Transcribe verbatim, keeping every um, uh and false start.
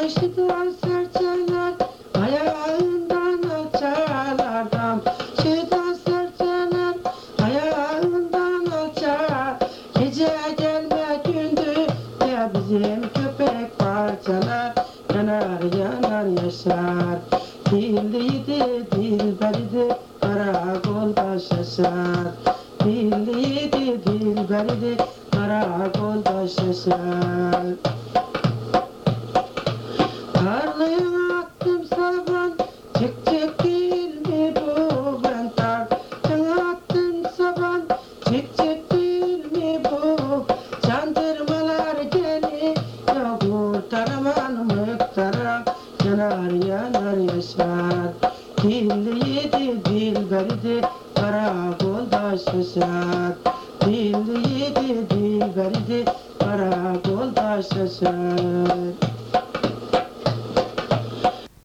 Taşıdan serçeler ayağından açarlar dam. Taşıdan serçeler ayağından açar. Gece gelme gündüz ya bizim köpek parçalar. Yanar yanar yaşar. Dilliydi dilberidi karakolda şaşar. Dilliydi dilberidi karakolda şaşar. Tarlaya attım saban, çık çık değil mi bu ben tarlaya attım saban, çık çık değil mi bu çandırmalar geliyor kurtaramam mıktaram, yanar yanar yaşar. Dilliydi dilberidi karakolda şaşar. Dilliydi dilberidi karakolda şaşar.